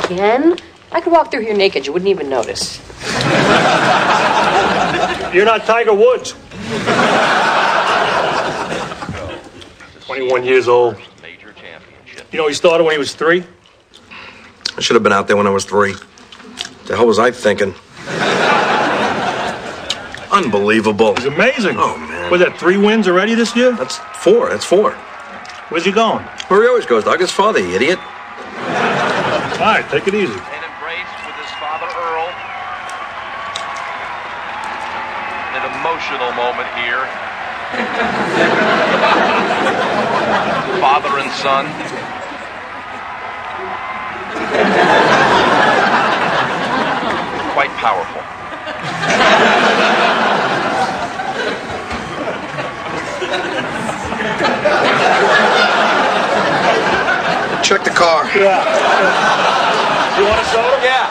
again? I could walk through here naked. You wouldn't even notice. You're not Tiger Woods. 21 years old. You know, he started when he was 3. I should have been out there when I was 3. The hell was I thinking? Unbelievable. He's amazing. Oh, man. Was that 3 wins already this year? That's 4. That's 4. Where's he going? Where he always goes, Doug. His father, you idiot. All right, take it easy. An embrace with his father, Earl. An emotional moment here. Father and son. Quite powerful. Check the car. Yeah. You want a soda? Yeah.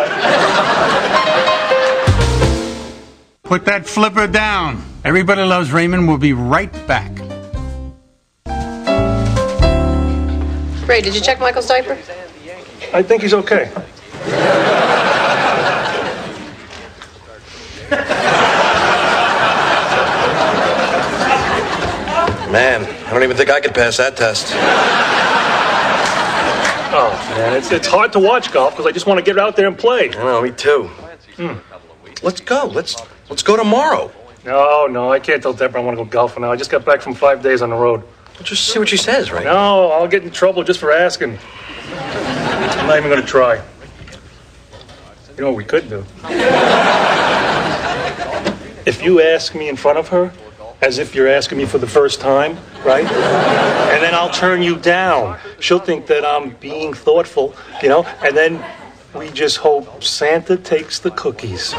Put that flipper down. Everybody Loves Raymond will be right back. Ray, did you check Michael's diaper? I think he's okay. Man, I don't even think I could pass that test. Oh, man, it's hard to watch golf because I just want to get out there and play. I know, me too. Let's go. Let's go tomorrow. No, I can't tell Deborah I want to go golfing now. I just got back from 5 days on the road. We'll just see what she says, right? No, I'll get in trouble just for asking. I'm not even going to try. You know what we could do? If you ask me in front of her, as if you're asking me for the first time, right? And then I'll turn you down. She'll think that I'm being thoughtful, you know? And then we just hope Santa takes the cookies.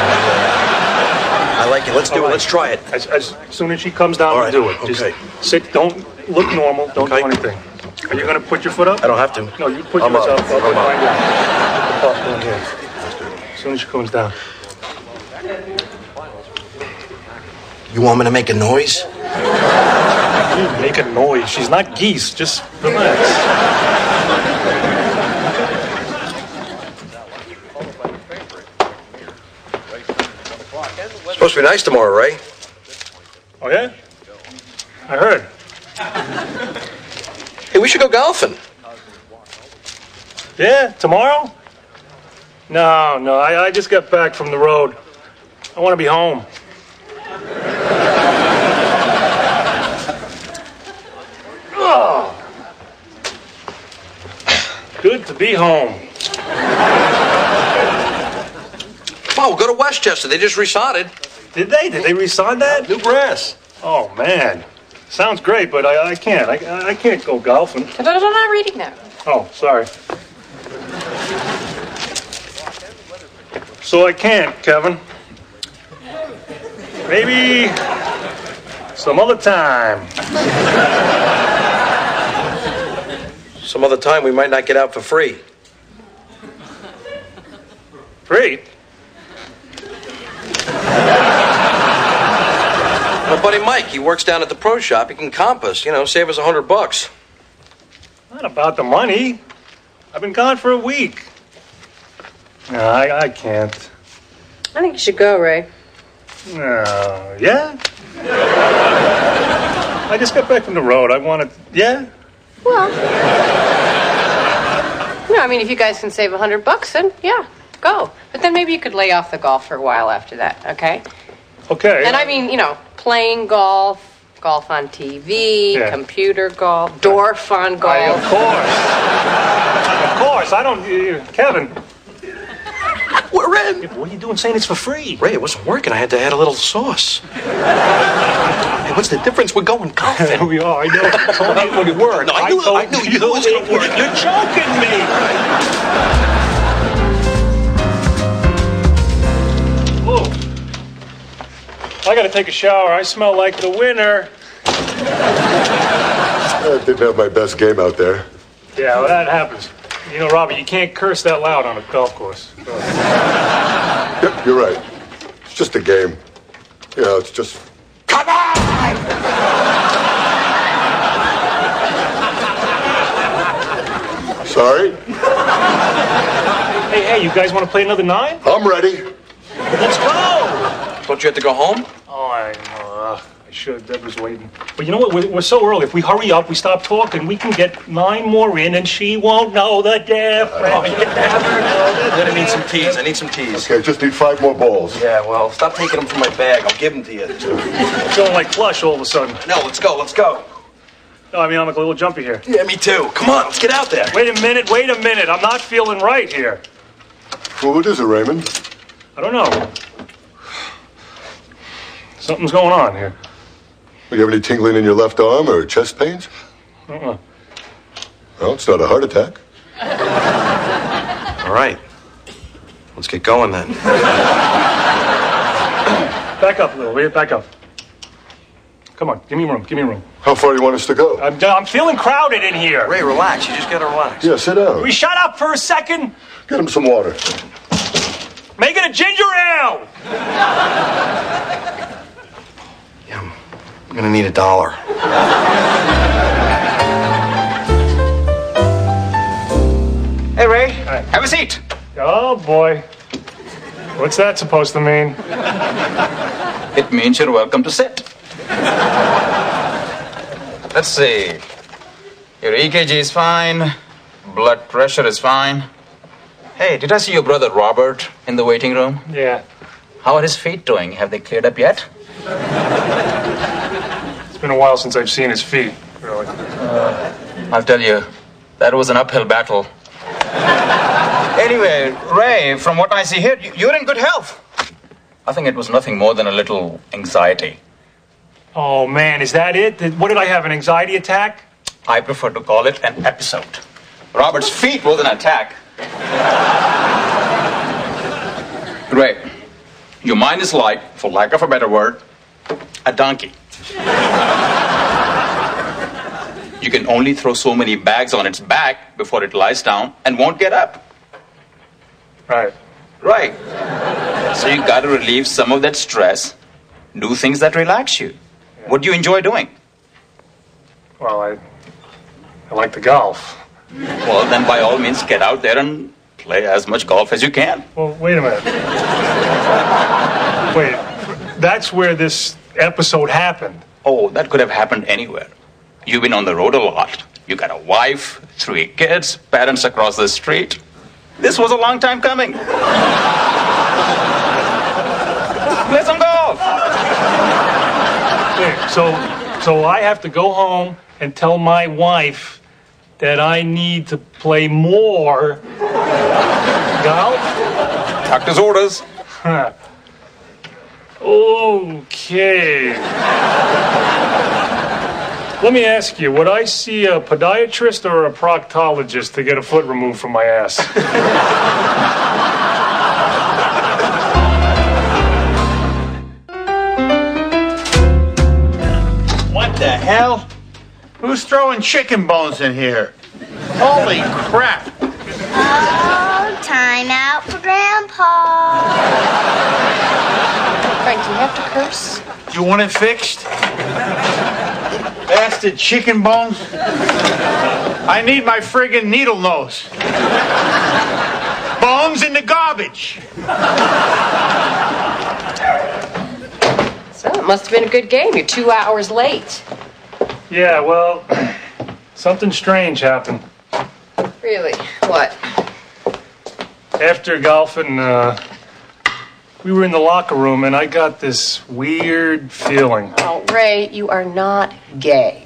I like it. Let's do it. Let's try it. As soon as she comes down, All we'll right. do it. Okay. Just sit, don't look normal, don't Okay. do anything. Are you going to put your foot up? I don't have to. No, you put I'm yours up. up. I'll put I'm up. mine down. Put the popcorn here. As soon as she comes down. You want me to make a noise? Make a noise. She's not geese. Just relax. It's supposed to be nice tomorrow, Ray. Oh, yeah? I heard. Hey, we should go golfing. Yeah, tomorrow? No, I just got back from the road. I want to be home. Oh. Good to be home. Oh, we'll go to Westchester. They just resodded. Did they? Did they re-sign that? New grass. Oh, man. Sounds great, but I can't. I can't go golfing. I'm not reading that. Oh, sorry. So I can't, Kevin. Maybe some other time. Some other time we might not get out for free. Free? My buddy Mike, he works down at the pro shop. He can comp us, save us $100. Not about the money. I've been gone for a week. No, I can't. I think you should go, Ray. No, yeah? I just got back from the road. I wanted, yeah? Well, I mean, if you guys can save $100, then yeah, go. But then maybe you could lay off the golf for a while after that, okay? Okay. And I mean, playing golf on TV, Yeah. computer golf, Dorf on golf. Of course. I don't, Kevin. We're in. What are you doing saying it's for free? Ray, it wasn't working. I had to add a little sauce. Hey, what's the difference? We're going golfing. There we are. I know. I told you it would work. No, I knew you knew it was going to work. You're joking me. Whoa. I got to take a shower. I smell like the winner. I didn't have my best game out there. Yeah, well, that happens. You know, Robbie, you can't curse that loud on a golf course. Yep, you're right. It's just a game. It's just... Come on! Sorry? Hey, you guys want to play another 9? I'm ready. Let's go! Don't you have to go home? Oh, I should. Deb was waiting. But you know what? We're so early. If we hurry up, we stop talking, we can get 9 more in, and she won't know the difference. I'm gonna need some teas. I need some teas. Okay, just need 5 more balls. Yeah, well, stop taking them from my bag. I'll give them to you. I'm feeling like Plush all of a sudden. No, let's go. Let's go. No, I mean, I'm like a little jumpy here. Yeah, me too. Come on, let's get out there. Wait a minute. I'm not feeling right here. Well, what is it, Raymond? I don't know. Something's going on here. You have any tingling in your left arm or chest pains? Uh-uh. Well, it's not a heart attack. All right. Let's get going then. Back up a little, will you? Back up. Come on, give me room. How far do you want us to go? I'm feeling crowded in here. Ray, relax. You just gotta relax. Yeah, sit down. We shut up for a second. Get him some water. Make it a ginger ale. Yeah, I'm gonna need $1. Hey, Ray. Have a seat. Oh, boy. What's that supposed to mean? It means you're welcome to sit. Let's see. Your EKG is fine. Blood pressure is fine. Hey, did I see your brother Robert in the waiting room? Yeah. How are his feet doing? Have they cleared up yet? It's been a while since I've seen his feet, really. I'll tell you, that was an uphill battle. Anyway, Ray, from what I see here, you're in good health. I think it was nothing more than a little anxiety. Oh, man, is that it? What did I have, an anxiety attack? I prefer to call it an episode. Robert's feet was an attack. Ray, your mind is like, for lack of a better word, a donkey. You can only throw so many bags on its back before it lies down and won't get up. Right. Right. So you got to relieve some of that stress. Do things that relax you. What do you enjoy doing? Well, I like the golf. Well, then by all means, get out there and play as much golf as you can. Well, wait a minute. Wait, that's where this episode happened. Oh, that could have happened anywhere. You've been on the road a lot. You got a wife, 3 kids, parents across the street. This was a long time coming. Play some golf. Wait, so I have to go home and tell my wife that I need to play more golf? Doctor's orders. Huh. Okay. Let me ask you, would I see a podiatrist or a proctologist to get a foot removed from my ass? What the hell? Who's throwing chicken bones in here? Holy crap! Oh, time out for Grandpa. Frank, do you have to curse? You want it fixed? Bastard chicken bones. I need my friggin' needle nose. Bones in the garbage. So it must have been a good game. You're 2 hours late. Yeah, well, something strange happened. Really? What? After golfing, we were in the locker room, and I got this weird feeling. Oh, Ray, you are not gay.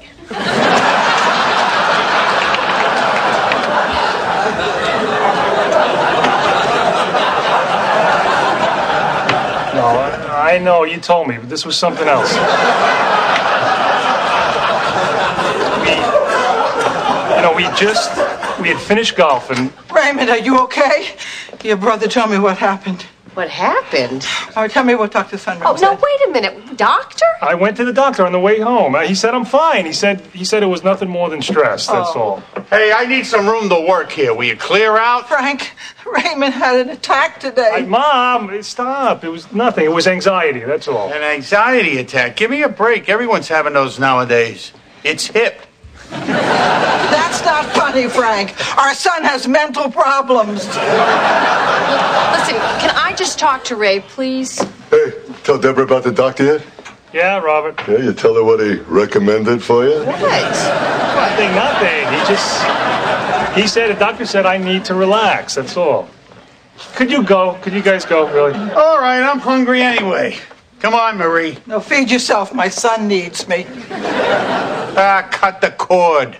No, I know, you told me, but this was something else. We had finished golfing. Raymond, are you okay? Your brother told me what happened. What happened? Oh, tell me what Dr. Sunrum Oh, no, said. wait a minute. Doctor? I went to the doctor on the way home. He said I'm fine. He said it was nothing more than stress, that's all. Hey, I need some room to work here. Will you clear out? Frank, Raymond had an attack today. Mom, stop. It was nothing. It was anxiety, that's all. An anxiety attack. Give me a break. Everyone's having those nowadays. It's hip. That's not funny. funny, Frank. Our son has mental problems. Listen, can I just talk to Ray, please? Hey, tell Deborah about the doctor yet? Yeah, Robert. Yeah, you tell her what he recommended for you? What? Nothing. He said, the doctor said I need to relax, that's all. Could you go? Could you guys go, really? All right, I'm hungry anyway. Come on, Marie. No, feed yourself. My son needs me. Cut the cord.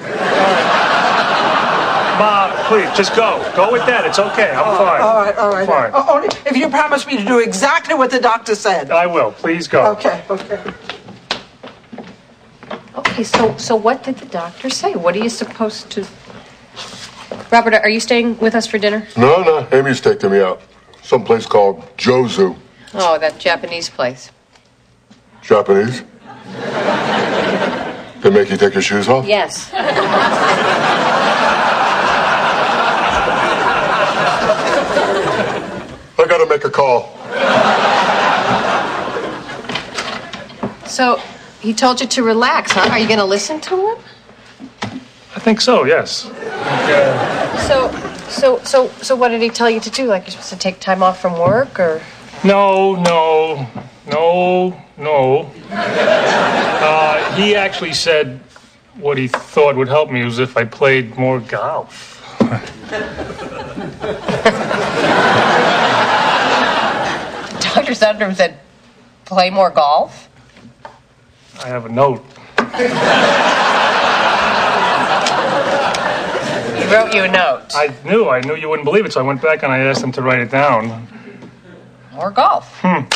Bob, please, just go. Go with that. It's okay. I'm fine. All right. Fine. Only if you promise me to do exactly what the doctor said. I will. Please go. Okay. Okay, so what did the doctor say? What are you supposed to... Robert, are you staying with us for dinner? No, Amy's taking me out. Someplace called Jozu. Oh, that Japanese place. Japanese? They make you take your shoes off? Yes. I gotta make a call. So, he told you to relax, huh? Are you going to listen to him? I think so, yes. So what did he tell you to do? Like you're supposed to take time off from work, or? No. He actually said what he thought would help me was if I played more golf. Dr. Sundrum said, play more golf? I have a note. He wrote you a note. I knew you wouldn't believe it, so I went back and I asked him to write it down. More golf.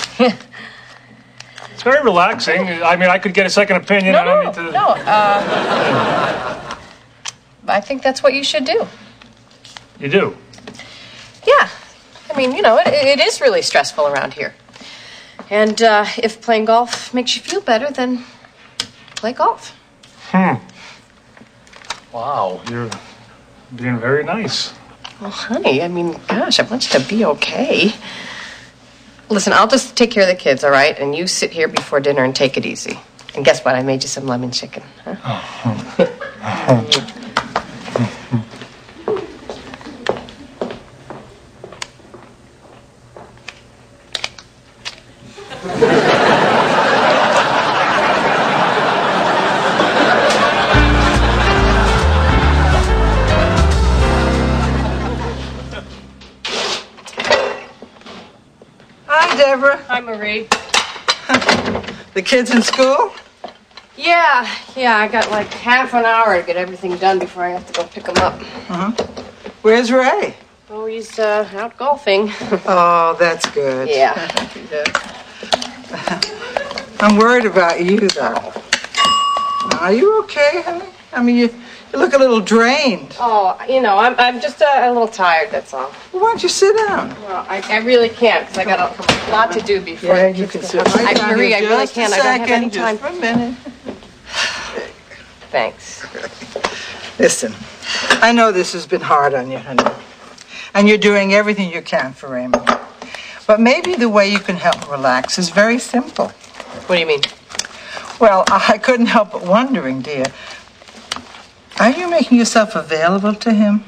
It's very relaxing. I mean, I could get a second opinion. I don't need to... No. I think that's what you should do. You do? Yeah. I mean, it is really stressful around here. And if playing golf makes you feel better, then play golf. Wow, you're being very nice. Well, honey, I mean, gosh, I want you to be okay. Listen, I'll just take care of the kids, all right? And you sit here before dinner and take it easy. And guess what? I made you some lemon chicken. Huh? Hi, Deborah. Hi, Marie. The kids in school? Yeah, I got like half an hour to get everything done before I have to go pick them up. Where's Ray? Oh, he's out golfing. Oh, that's good. Yeah. I'm worried about you, though. Are you okay, honey? I mean, you look a little drained. Oh, I'm just a little tired, that's all. Well, why don't you sit down? Well, I really can't, because I got a lot to do before. Yeah, you can sit right down Marie, here I really just a can't. I don't have any second, time. just for a minute. Thanks. Listen, I know this has been hard on you, honey. And you're doing everything you can for Raymond. But maybe the way you can help him relax is very simple. What do you mean? Well, I couldn't help but wondering, dear. Are you making yourself available to him?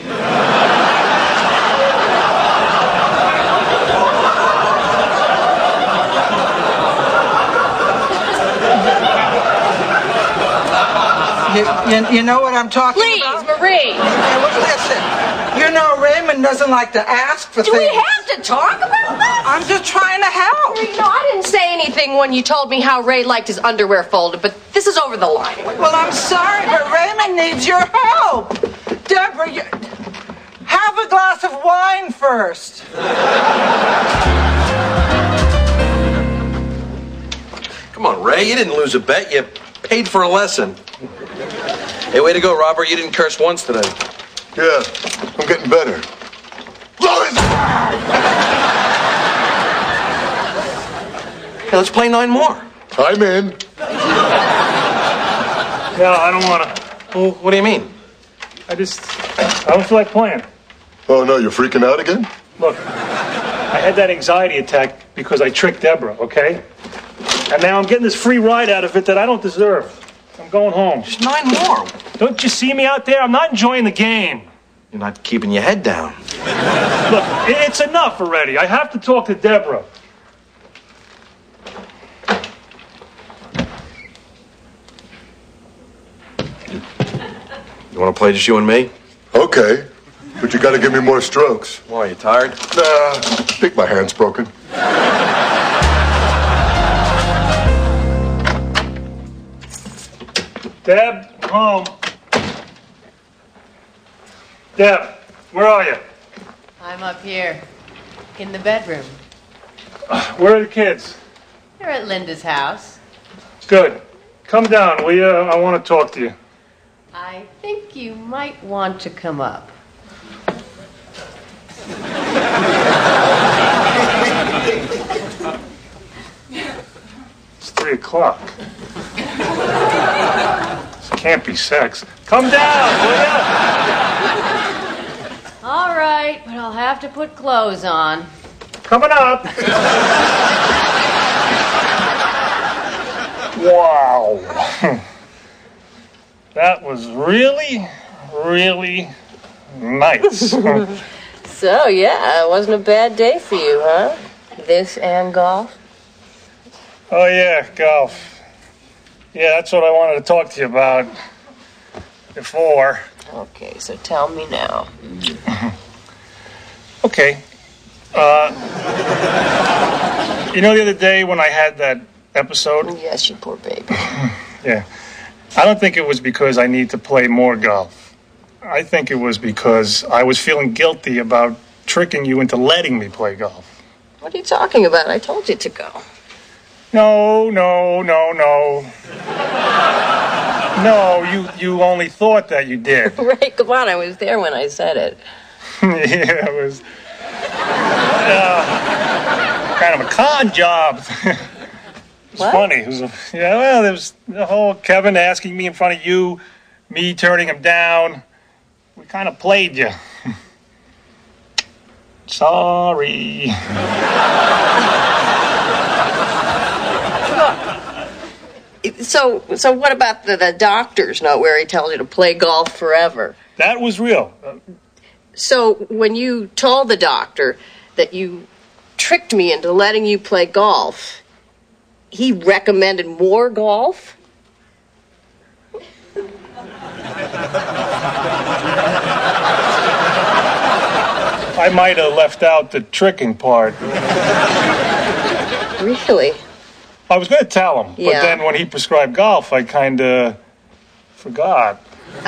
You know what I'm talking about? Please, Marie. Well, listen. You know Raymond doesn't like to ask for Do things. we have to talk about this? I'm just trying to help. I didn't say anything when you told me how Ray liked his underwear folded, but this is over the line. Well, I'm sorry, but Raymond needs your help. Deborah, have a glass of wine first. Come on, Ray. You didn't lose a bet. You paid for a lesson. Hey, way to go, Robert. You didn't curse once today. Yeah, I'm getting better. Lois! Hey, let's play 9 more. I'm in. Yeah, I don't want to. Well, what do you mean? I don't feel like playing. Oh, no, you're freaking out again? Look, I had that anxiety attack because I tricked Deborah, okay? And now I'm getting this free ride out of it that I don't deserve. I'm going home. Just 9 more. Don't you see me out there? I'm not enjoying the game. You're not keeping your head down. Look, it's enough already. I have to talk to Deborah. You want to play just you and me? Okay, but you got to give me more strokes. Why, are you tired? Nah, I think my hand's broken. Deb, I'm home. Deb, where are you? I'm up here in the bedroom. Where are the kids? They're at Linda's house. Good. Come down, will you? I want to talk to you. I think you might want to come up. It's 3 o'clock. This can't be sex. Come down, will you? All right, but I'll have to put clothes on. Coming up. Wow. That was really, really nice. So, yeah, it wasn't a bad day for you, huh? This and golf? Oh, yeah, golf. Yeah, that's what I wanted to talk to you about before. Okay, so tell me now. Okay. You know the other day when I had that episode? Yes, you poor baby. Yeah. I don't think it was because I need to play more golf. I think it was because I was feeling guilty about tricking you into letting me play golf. What are you talking about? I told you to go. No. No, you only thought that you did. Ray, come on, I was there when I said it. Yeah, it was kind of a con job. It was funny. It was there was the whole Kevin asking me in front of you, me turning him down. We kind of played you. Sorry. So what about the doctor's note where he tells you to play golf forever? That was real. So when you told the doctor that you tricked me into letting you play golf, he recommended more golf? I might have left out the tricking part. Really? I was going to tell him, Yeah. but then when he prescribed golf, I kind of forgot.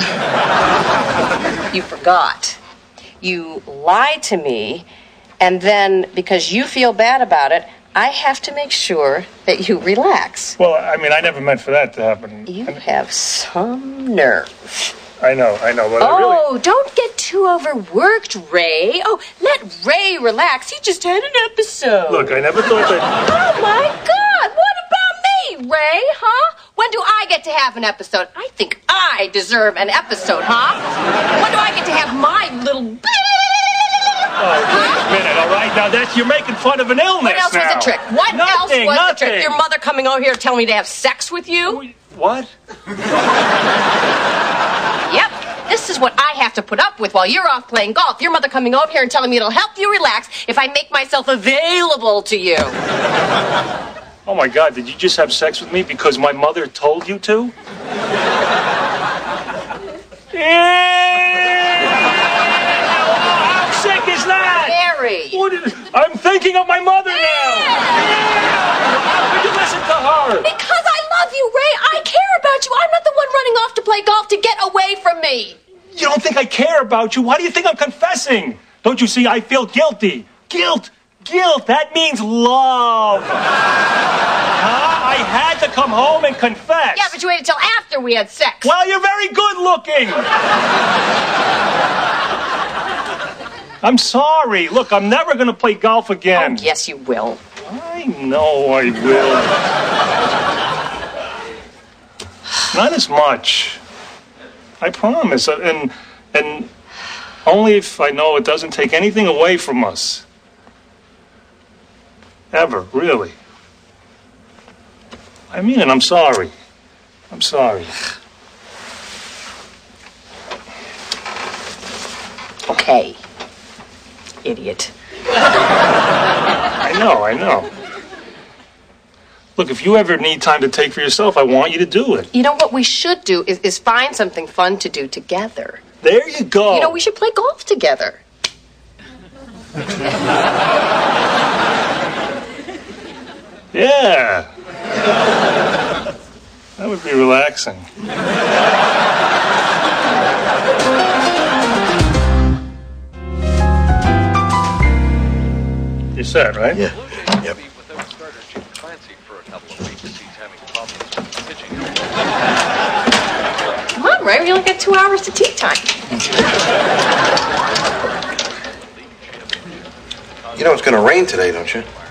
You forgot. You lied to me, and then because you feel bad about it, I have to make sure that you relax. Well, I mean, I never meant for that to happen. You have some nerve. I know, but I really... Don't get too overworked, Ray. Oh, let Ray relax. He just had an episode. Look, I never thought that... Oh, my God. What about me, Ray, huh? When do I get to have an episode? I think I deserve an episode, huh? When do I get to have my little... Oh, wait a minute, all right? Now, you're making fun of an illness. What else was a trick? What else was the trick? Your mother coming over here telling me to have sex with you? What? Yep. This is what I have to put up with while you're off playing golf. Your mother coming over here and telling me it'll help you relax if I make myself available to you. Oh, my God, did you just have sex with me because my mother told you to? How sick is that? Harry. I'm thinking of my mother now. How could you listen to her? Because I love you, Ray. I care about you. I'm not the one running off to play golf to get away from me. You don't think I care about you? Why do you think I'm confessing? Don't you see I feel guilty? Guilt, that means love. I had to come home and confess. Yeah, but you waited till after we had sex. Well, you're very good looking. I'm sorry. Look, I'm never going to play golf again. Oh, yes, you will. I know I will. Not as much. I promise. And only if I know it doesn't take anything away from us. Ever, really. I mean it, I'm sorry. I'm sorry. Okay. Idiot. I know. Look, if you ever need time to take for yourself, I want you to do it. You know what we should do is find something fun to do together. There you go. You know, we should play golf together. Yeah. That would be relaxing. You're set, right? Yeah. Yep. Come on, Ray. We only got 2 hours to tea time. You know it's going to rain today, don't you?